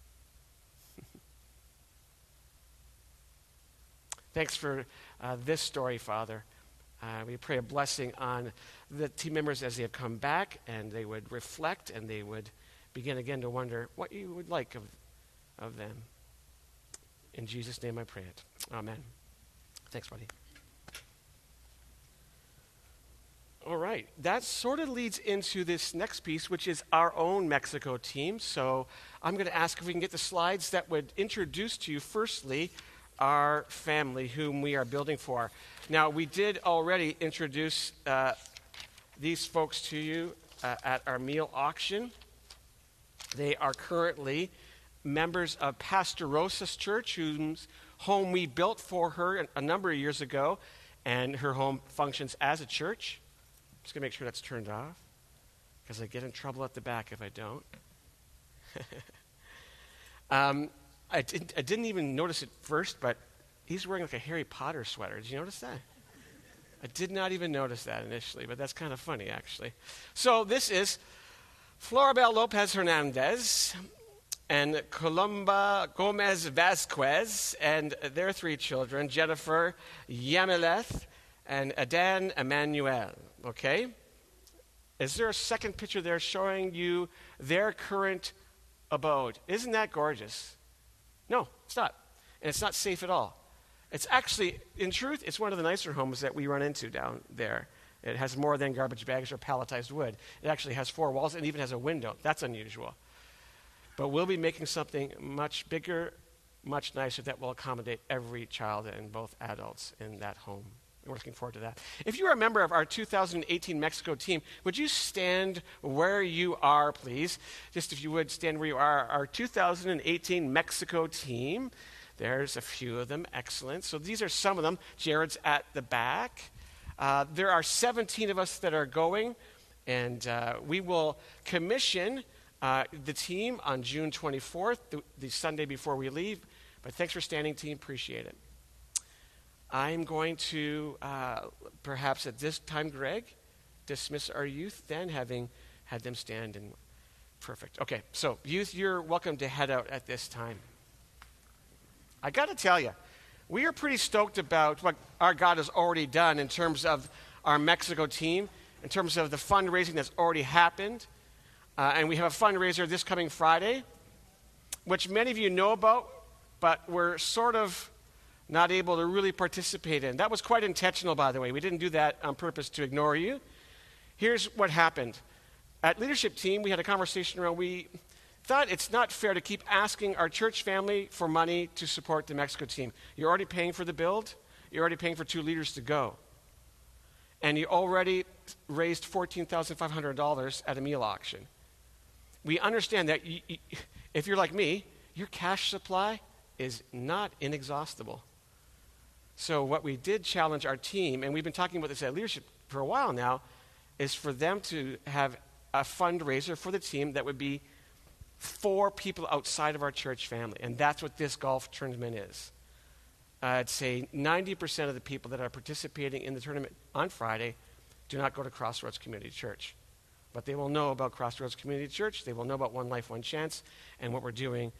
Thanks for uh, this story, Father. Uh, we pray a blessing on the team members as they have come back, and they would reflect, and they would begin again to wonder what you would like of, of them. In Jesus' name I pray it. Amen. Thanks, buddy. All right. That sort of leads into this next piece, which is our own Mexico team. So I'm going to ask if we can get the slides that would introduce to you, firstly, our family whom we are building for. Now, we did already introduce uh, these folks to you uh, at our meal auction. They are currently members of Pastor Rosa's church, whose home we built for her a number of years ago, and her home functions as a church. I'm just going to make sure that's turned off, because I get in trouble at the back if I don't. um, I didn't, I didn't even notice it first, but he's wearing like a Harry Potter sweater. Did you notice that? I did not even notice that initially, but that's kind of funny, actually. So this is Floribel Lopez Hernandez and Columba Gomez Vasquez and their three children, Jennifer Yameleth and Adan Emmanuel. Okay? Is there a second picture there showing you their current abode? Isn't that gorgeous? No, it's not. And it's not safe at all. It's actually, in truth, it's one of the nicer homes that we run into down there. It has more than garbage bags or palletized wood. It actually has four walls and even has a window. That's unusual. But we'll be making something much bigger, much nicer that will accommodate every child and both adults in that home. We're looking forward to that. If you are a member of our two thousand eighteen Mexico team, would you stand where you are, please? Just if you would stand where you are. Our two thousand eighteen Mexico team, there's a few of them. Excellent. So these are some of them. Jared's at the back. Uh, there are seventeen of us that are going, and uh, we will commission uh, the team on June twenty-fourth, the, the Sunday before we leave. But thanks for standing, team. Appreciate it. I'm going to, uh, perhaps at this time, Greg, dismiss our youth then, having had them stand. And perfect. Okay, so youth, you're welcome to head out at this time. I got to tell you, we are pretty stoked about what our God has already done in terms of our Mexico team, in terms of the fundraising that's already happened. Uh, and we have a fundraiser this coming Friday, which many of you know about, but we're sort of not able to really participate in. That was quite intentional, by the way. We didn't do that on purpose to ignore you. Here's what happened. At leadership team, we had a conversation around, we thought it's not fair to keep asking our church family for money to support the Mexico team. You're already paying for the build. You're already paying for two leaders to go. And you already raised fourteen thousand five hundred dollars at a meal auction. We understand that you, you, if you're like me, your cash supply is not inexhaustible. So what we did challenge our team, and we've been talking about this at leadership for a while now, is for them to have a fundraiser for the team that would be for people outside of our church family. And that's what this golf tournament is. Uh, I'd say ninety percent of the people that are participating in the tournament on Friday do not go to Crossroads Community Church. But they will know about Crossroads Community Church. They will know about One Life, One Chance, and what we're doing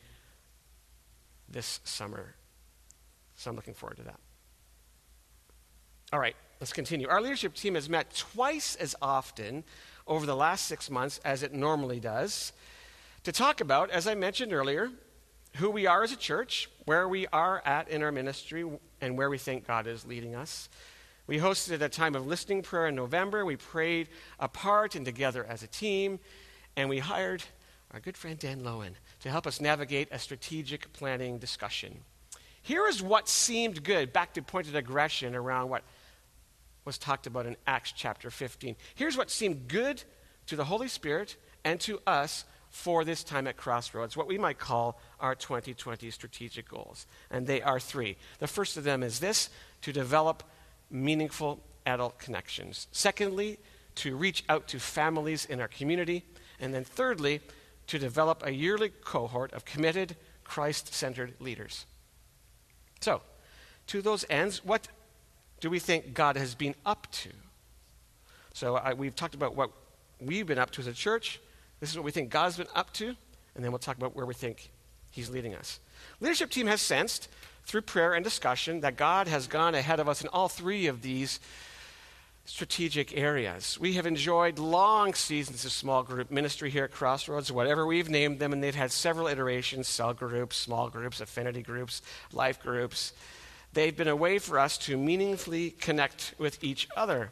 this summer. So I'm looking forward to that. All right, let's continue. Our leadership team has met twice as often over the last six months as it normally does to talk about, as I mentioned earlier, who we are as a church, where we are at in our ministry, and where we think God is leading us. We hosted a time of listening prayer in November. We prayed apart and together as a team, and we hired our good friend Dan Lowen to help us navigate a strategic planning discussion. Here is what seemed good, back to pointed aggression around what was talked about in Acts chapter fifteen. Here's what seemed good to the Holy Spirit and to us for this time at Crossroads, what we might call our twenty twenty strategic goals. And they are three. The first of them is this: to develop meaningful adult connections. Secondly, to reach out to families in our community. And then thirdly, to develop a yearly cohort of committed, Christ-centered leaders. So, to those ends, what do we think God has been up to? So I, we've talked about what we've been up to as a church. This is what we think God's been up to, and then we'll talk about where we think he's leading us. Leadership team has sensed through prayer and discussion that God has gone ahead of us in all three of these strategic areas. We have enjoyed long seasons of small group ministry here at Crossroads, whatever we've named them, and they've had several iterations: cell groups, small groups, affinity groups, life groups. They've been a way for us to meaningfully connect with each other.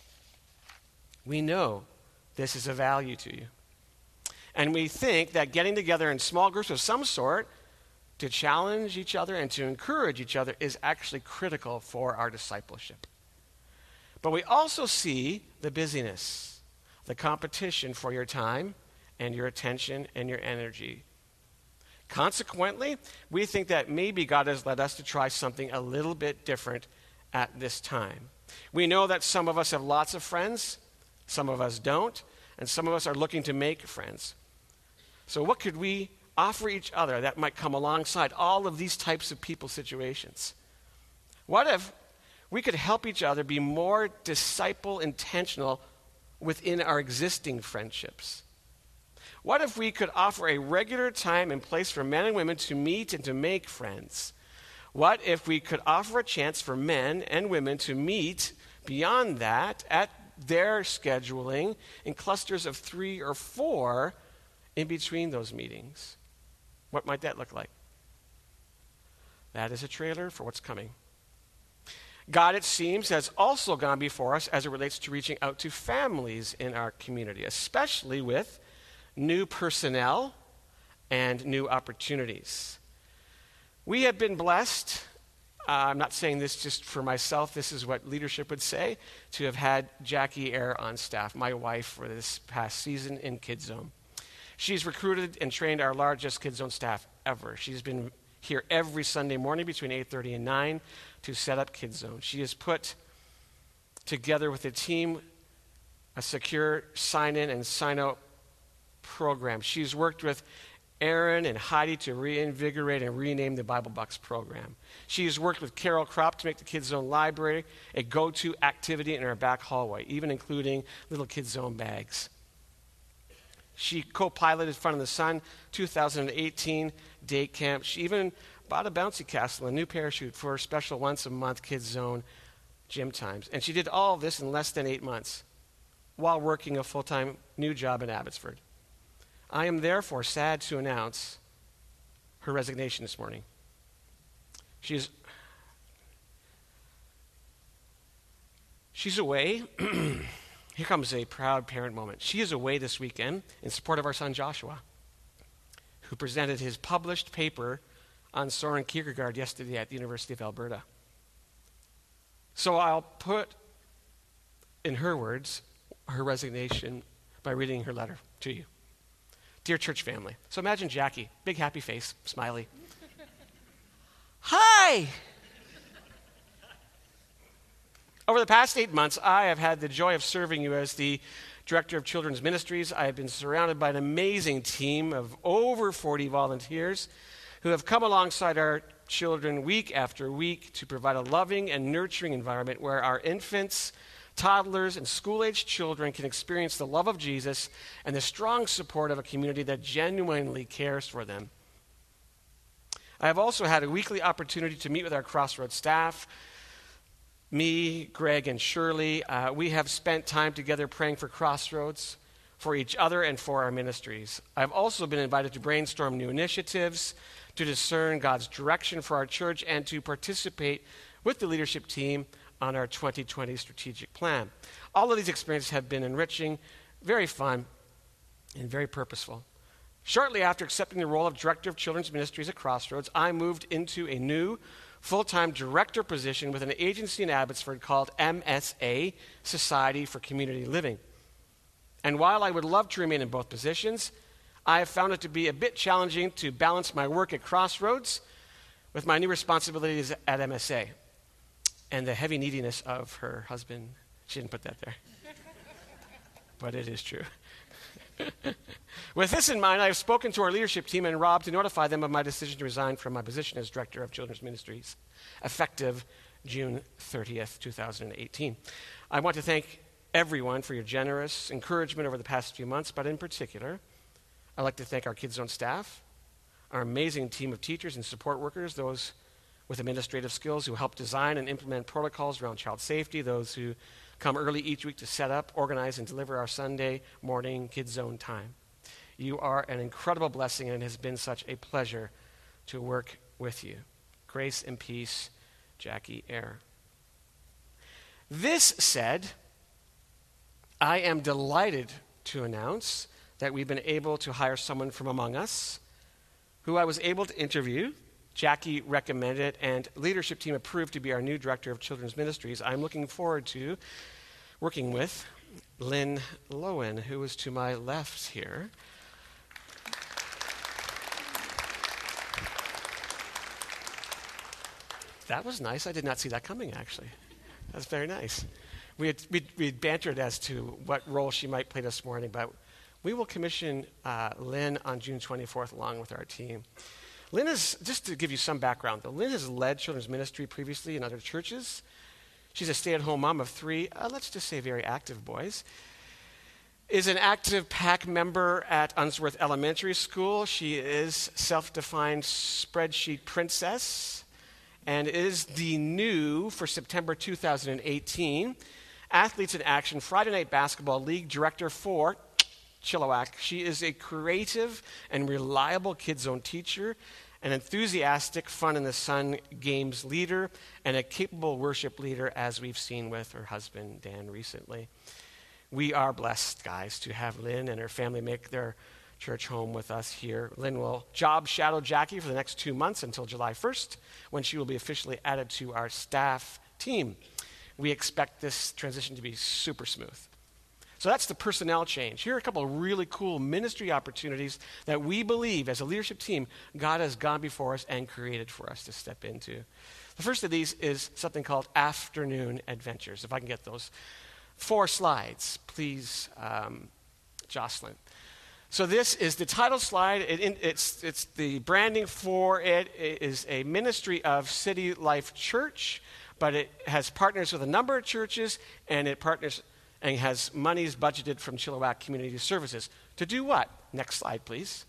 We know this is a value to you. And we think that getting together in small groups of some sort to challenge each other and to encourage each other is actually critical for our discipleship. But we also see the busyness, the competition for your time and your attention and your energy. Consequently, we think that maybe God has led us to try something a little bit different at this time. We know that some of us have lots of friends, some of us don't, and some of us are looking to make friends. So what could we offer each other that might come alongside all of these types of people situations? What if we could help each other be more disciple intentional within our existing friendships? What if we could offer a regular time and place for men and women to meet and to make friends? What if we could offer a chance for men and women to meet beyond that at their scheduling in clusters of three or four in between those meetings? What might that look like? That is a trailer for what's coming. God, it seems, has also gone before us as it relates to reaching out to families in our community, especially with new personnel and new opportunities. We have been blessed, uh, I'm not saying this just for myself, this is what leadership would say, to have had Jackie Eyre on staff, my wife, for this past season in Kids Zone. She's recruited and trained our largest Kids Zone staff ever. She's been here every Sunday morning between eight thirty and nine to set up Kids Zone. She has put together with a team a secure sign-in and sign-out program. She's worked with Aaron and Heidi to reinvigorate and rename the Bible Bucks program. She's worked with Carol Kropp to make the Kids Zone Library a go-to activity in our back hallway, even including little Kids Zone bags. She co-piloted Fun in the Sun two thousand eighteen day camp. She even bought a bouncy castle, a new parachute for a special once-a-month Kids Zone gym times. And she did all of this in less than eight months while working a full-time new job in Abbotsford. I am therefore sad to announce her resignation this morning. She's she's away. Here comes a proud parent moment. She is away this weekend in support of our son Joshua, who presented his published paper on Soren Kierkegaard yesterday at the University of Alberta. So I'll put, in her words, her resignation by reading her letter to you. Dear church family. So imagine Jackie, big happy face, smiley. Hi! Over the past eight months, I have had the joy of serving you as the Director of Children's Ministries. I have been surrounded by an amazing team of over forty volunteers who have come alongside our children week after week to provide a loving and nurturing environment where our infants, toddlers, and school-aged children can experience the love of Jesus and the strong support of a community that genuinely cares for them. I have also had a weekly opportunity to meet with our Crossroads staff. Me, Greg, and Shirley, uh, we have spent time together praying for Crossroads, for each other, and for our ministries. I've also been invited to brainstorm new initiatives, to discern God's direction for our church, and to participate with the leadership team on our twenty twenty strategic plan. All of these experiences have been enriching, very fun, and very purposeful. Shortly after accepting the role of Director of Children's Ministries at Crossroads, I moved into a new full-time director position with an agency in Abbotsford called M S A, Society for Community Living. And while I would love to remain in both positions, I have found it to be a bit challenging to balance my work at Crossroads with my new responsibilities at M S A and the heavy neediness of her husband. She didn't put that there, but it is true. With this in mind, I have spoken to our leadership team and Rob to notify them of my decision to resign from my position as Director of Children's Ministries, effective June thirtieth, twenty eighteen. I want to thank everyone for your generous encouragement over the past few months, but in particular, I'd like to thank our Kids Zone staff, our amazing team of teachers and support workers, those with administrative skills who help design and implement protocols around child safety, those who come early each week to set up, organize, and deliver our Sunday morning Kids Zone time. You are an incredible blessing, and it has been such a pleasure to work with you. Grace and peace, Jackie Eyre. This said, I am delighted to announce that we've been able to hire someone from among us who I was able to interview. Jackie recommended and leadership team approved to be our new Director of Children's Ministries. I'm looking forward to working with Lynn Lowen, who is to my left here. That was nice. I did not see that coming, actually. That's very nice. We had, we we bantered as to what role she might play this morning, but we will commission uh, Lynn on June twenty-fourth along with our team. Lynn is, just to give you some background, though, Lynn has led children's ministry previously in other churches. She's a stay-at-home mom of three, uh, let's just say very active boys. Is an active PAC member at Unsworth Elementary School. She is self-defined spreadsheet princess and is the new, for September two thousand eighteen, Athletes in Action Friday Night Basketball League Director for Chilliwack. She is a creative and reliable Kids Zone teacher, an enthusiastic Fun in the Sun games leader, and a capable worship leader, as we've seen with her husband, Dan, recently. We are blessed, guys, to have Lynn and her family make their church home with us here. Lynn will job shadow Jackie for the next two months until July first, when she will be officially added to our staff team. We expect this transition to be super smooth. So that's the personnel change. Here are a couple of really cool ministry opportunities that we believe as a leadership team God has gone before us and created for us to step into. The first of these is something called Afternoon Adventures. If I can get those four slides, please, um, Jocelyn. So this is the title slide. It, it's, it's the branding for it. It is a ministry of City Life Church, but it has partners with a number of churches, and it partners and has monies budgeted from Chilliwack Community Services. To do what? Next slide, please.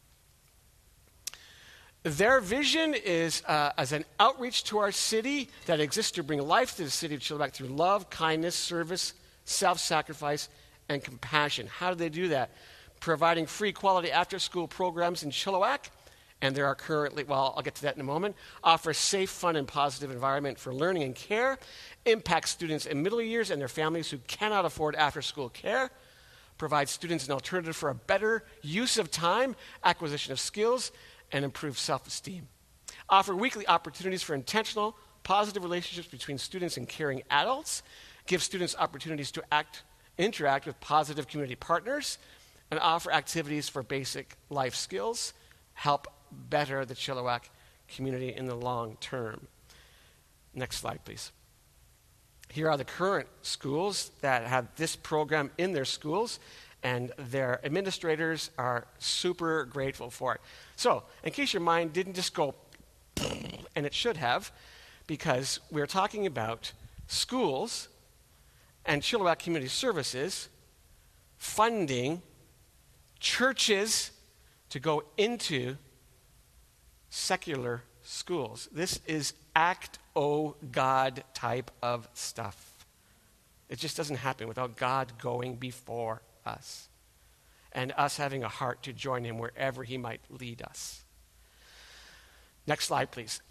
Their vision is uh, as an outreach to our city that exists to bring life to the city of Chilliwack through love, kindness, service, self-sacrifice, and compassion. How do they do that? Providing free quality after-school programs in Chilliwack, and there are currently, well, I'll get to that in a moment, offer a safe, fun, and positive environment for learning and care, impact students in middle years and their families who cannot afford after-school care, provide students an alternative for a better use of time, acquisition of skills, and improve self-esteem. Offer weekly opportunities for intentional, positive relationships between students and caring adults, give students opportunities to act, interact with positive community partners, and offer activities for basic life skills, help better the Chilliwack community in the long term. Next slide, please. Here are the current schools that have this program in their schools, and their administrators are super grateful for it. So, in case your mind didn't just go, and it should have, because we're talking about schools and Chilliwack Community Services funding churches to go into secular schools. This is act o God type of stuff. It just doesn't happen without God going before us and us having a heart to join him wherever he might lead us. Next slide, please.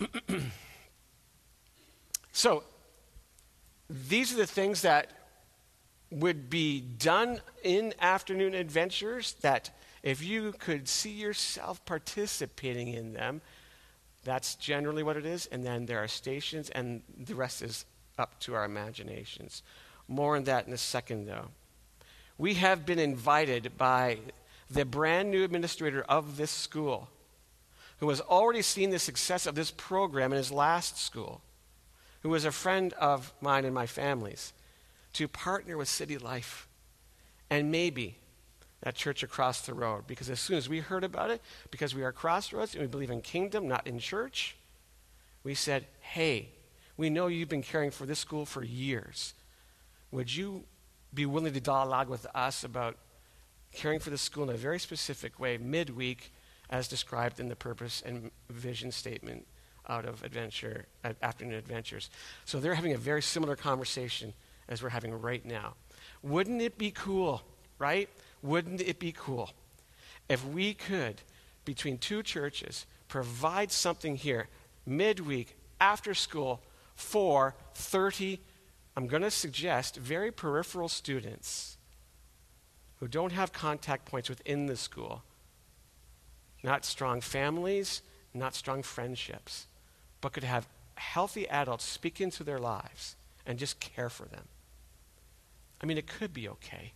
So, these are the things that would be done in Afternoon Adventures that if you could see yourself participating in them, that's generally what it is. And then there are stations, and the rest is up to our imaginations. More on that in a second, though. We have been invited by the brand new administrator of this school, who has already seen the success of this program in his last school, who is a friend of mine and my family's, to partner with City Life and maybe that church across the road. Because as soon as we heard about it, because we are Crossroads and we believe in kingdom, not in church, we said, hey, we know you've been caring for this school for years. Would you be willing to dialogue with us about caring for the school in a very specific way midweek as described in the purpose and vision statement out of Adventure, uh, Afternoon Adventures? So they're having a very similar conversation as we're having right now. Wouldn't it be cool, right? Wouldn't it be cool if we could, between two churches, provide something here midweek, after school, for thirty, I'm going to suggest, very peripheral students who don't have contact points within the school, not strong families, not strong friendships, but could have healthy adults speak into their lives and just care for them. I mean, it could be okay.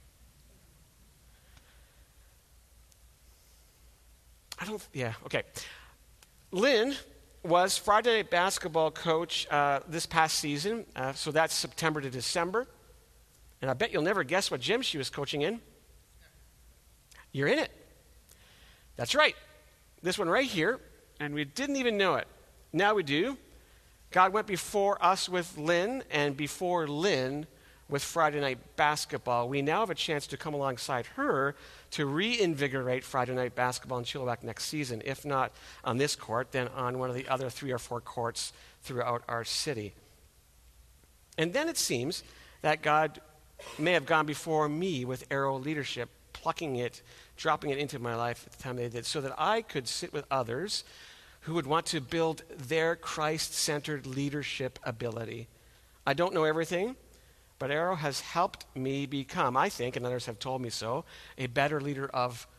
I don't, yeah, okay. Lynn was Friday night basketball coach uh, this past season, uh, so that's September to December. And I bet you'll never guess what gym she was coaching in. You're in it. That's right. This one right here, and we didn't even know it. Now we do. God went before us with Lynn, and before Lynn with Friday night basketball. We now have a chance to come alongside her to reinvigorate Friday night basketball in Chilliwack next season, if not on this court, then on one of the other three or four courts throughout our city. And then it seems that God may have gone before me with Arrow leadership, plucking it, dropping it into my life at the time they did, so that I could sit with others who would want to build their Christ-centered leadership ability. I don't know everything, but Arrow has helped me become, I think, and others have told me so, a better leader of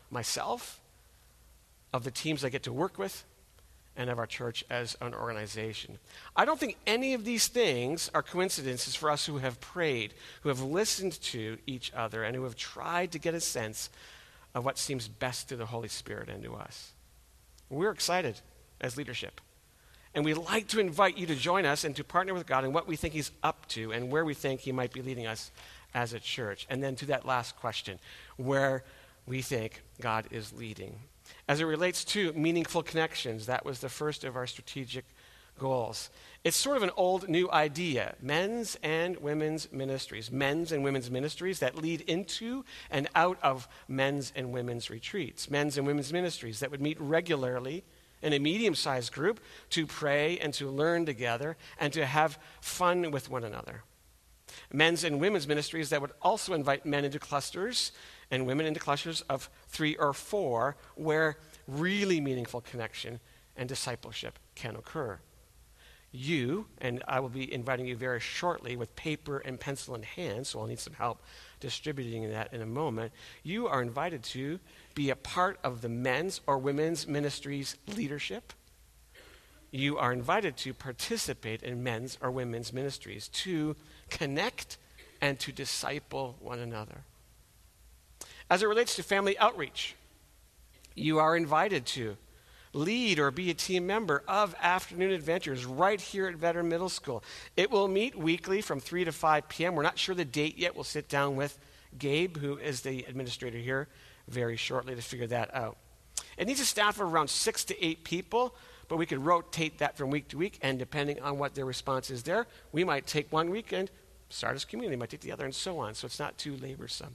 myself, of the teams I get to work with, and of our church as an organization. I don't think any of these things are coincidences for us who have prayed, who have listened to each other, and who have tried to get a sense of what seems best to the Holy Spirit and to us. We're excited as leadership. And we'd like to invite you to join us and to partner with God in what we think he's up to and where we think he might be leading us as a church. And then to that last question, where we think God is leading. As it relates to meaningful connections, that was the first of our strategic goals. It's sort of an old new idea, men's and women's ministries, men's and women's ministries that lead into and out of men's and women's retreats, men's and women's ministries that would meet regularly in a medium-sized group to pray and to learn together and to have fun with one another. Men's and women's ministries that would also invite men into clusters and women into clusters of three or four where really meaningful connection and discipleship can occur. You, and I will be inviting you very shortly with paper and pencil in hand, so I'll need some help distributing that in a moment. You are invited to be a part of the men's or women's ministries leadership. You are invited to participate in men's or women's ministries, to connect and to disciple one another. As it relates to family outreach, you are invited to lead or be a team member of Afternoon Adventures right here at Veteran Middle School. It will meet weekly from three to five p.m. We're not sure the date yet. We'll sit down with Gabe, who is the administrator here, very shortly to figure that out. It needs a staff of around six to eight people, but we could rotate that from week to week, and depending on what their response is there, we might take one week and start as community, might take the other, and so on, so it's not too laborsome.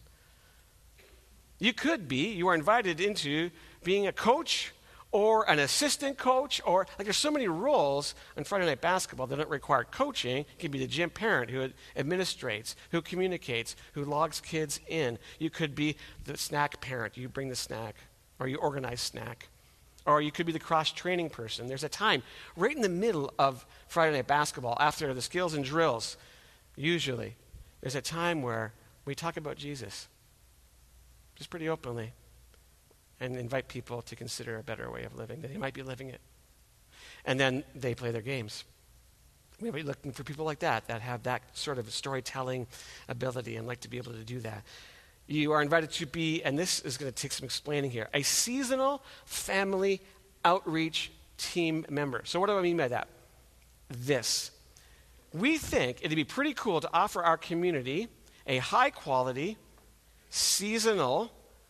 You could be, you are invited into being a coach or an assistant coach, or like there's so many roles on Friday Night Basketball that don't require coaching. You can be the gym parent who administrates, who communicates, who logs kids in. You could be the snack parent. You bring the snack, or you organize snack. Or you could be the cross-training person. There's a time right in the middle of Friday Night Basketball, after the skills and drills, usually, there's a time where we talk about Jesus, just pretty openly, and invite people to consider a better way of living, that they might be living it. And then they play their games. We'll be looking for people like that, that have that sort of storytelling ability and like to be able to do that. You are invited to be, and this is going to take some explaining here, a seasonal family outreach team member. So what do I mean by that? This. We think it'd be pretty cool to offer our community a high-quality, seasonal,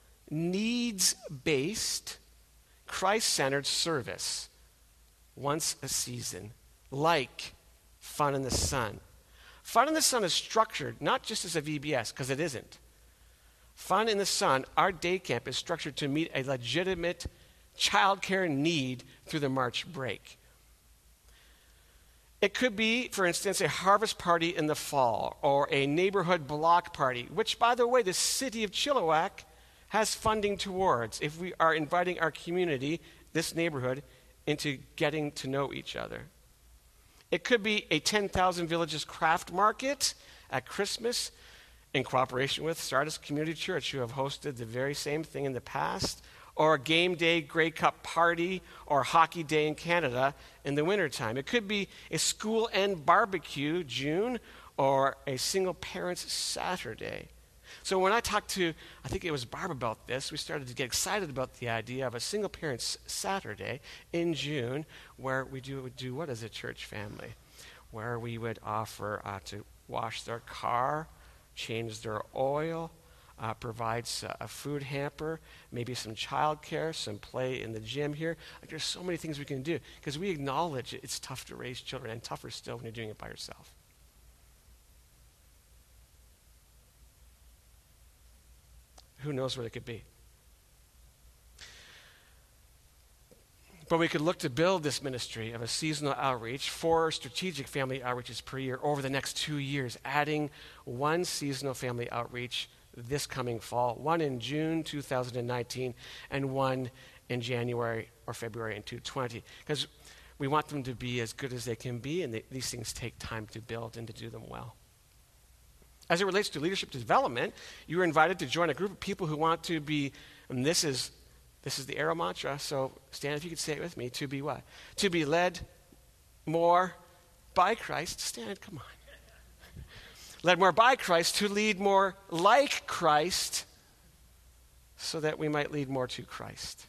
needs-based, Christ-centered service once a season, like Fun in the Sun. Fun in the Sun is structured not just as a V B S, because it isn't. Fun in the Sun, our day camp, is structured to meet a legitimate childcare need through the March break. It could be, for instance, a harvest party in the fall or a neighborhood block party, which, by the way, the city of Chilliwack has funding towards if we are inviting our community, this neighborhood, into getting to know each other. It could be a ten thousand Villages craft market at Christmas in cooperation with Sardis Community Church, who have hosted the very same thing in the past, or a game day Grey Cup party or hockey day in Canada in the wintertime. It could be a school end barbecue, June, or a single parents Saturday. So when I talked to, I think it was Barb about this, we started to get excited about the idea of a single parents Saturday in June where we do, would do what as a church family? Where we would offer uh, to wash their car, change their oil, uh, provides uh, a food hamper, maybe some childcare, some play in the gym here. Like there's so many things we can do because we acknowledge it's tough to raise children and tougher still when you're doing it by yourself. Who knows what it could be? But we could look to build this ministry of a seasonal outreach, four strategic family outreaches per year over the next two years, adding one seasonal family outreach this coming fall, one in June two thousand nineteen, and one in January or February in two thousand twenty. Because we want them to be as good as they can be, and they, these things take time to build and to do them well. As it relates to leadership development, you are invited to join a group of people who want to be And this is this is the Arrow mantra. So stand if you could say it with me. To be what? To be led more by Christ. Stand, come on. Led more by Christ, to lead more like Christ, so that we might lead more to Christ.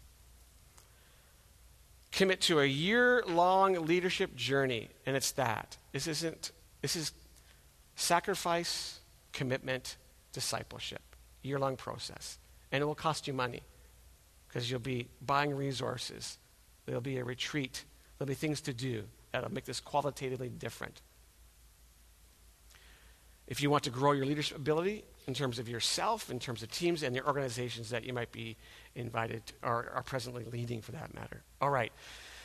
Commit to a year-long leadership journey, and it's that. This isn't, this is sacrifice, commitment, discipleship. Year-long process. And it will cost you money, because you'll be buying resources. There'll be a retreat. There'll be things to do that'll make this qualitatively different. If you want to grow your leadership ability in terms of yourself, in terms of teams and your organizations that you might be invited to, or are presently leading for that matter. All right.